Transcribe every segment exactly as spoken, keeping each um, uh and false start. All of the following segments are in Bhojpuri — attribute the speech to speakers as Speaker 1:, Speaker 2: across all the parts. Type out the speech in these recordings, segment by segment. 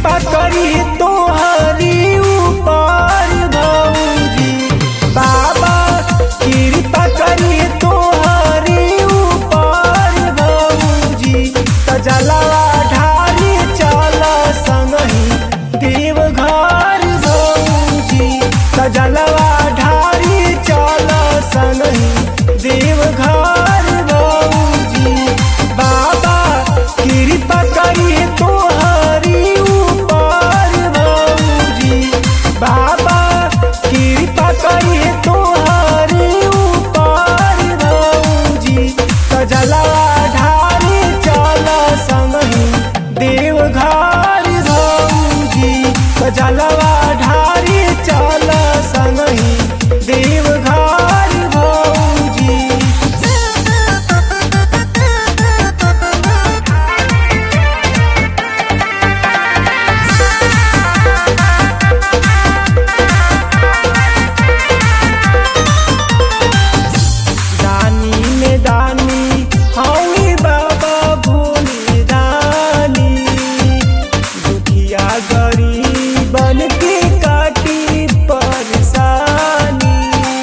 Speaker 1: कृपा करी तोहरी ऊपर भौजी बाबा कृपा करी तोहरी ऊपर भौजी त जलवा ढारी चल संगही देवघर भौजी त जलवा ढारी चल संगही देवघर भौजी बाबा कृपा करी तोहरी ऊपर भौजी बाबा कृपा करी तोहरी ऊपर भौजी त जलवा ढारी चल संगही देवघर भौजी त जलवा ढारी चल संगही देवघर भौजी। दानी में दानी हई बाबा भोले दानी दुखिया गरीबन के काटी परेशानी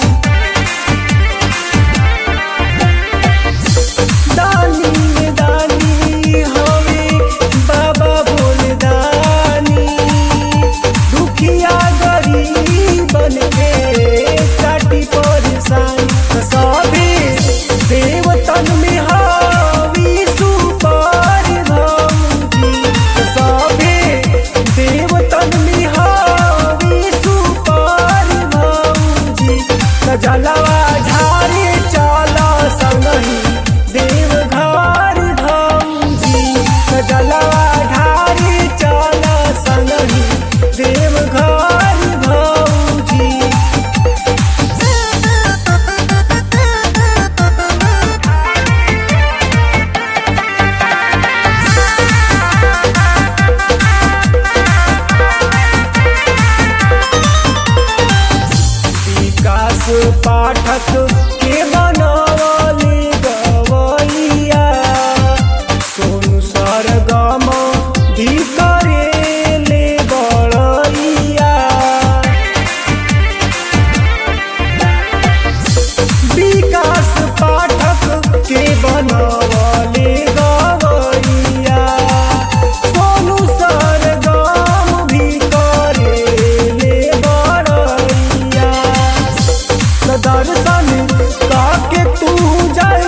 Speaker 1: दानी में दानी हई बाबा भोले दानी दुखिया गरीबन के काटी परेशानी सभी देवतन में हावी सुपर भौजी सभी देवतन में हावी सुपर भौजी त जलवा ढारी चल संगही देवघर भौजी त जलवा ढारी चल संगही देवघर भौजी। विकास पाठक के बनावली गवैया सोनू सरगम भी करेले बड़ैया विकास पाठक के बनावली गवैया सोनू सरगम भी करेले बड़ैया दर्शन काके तू जा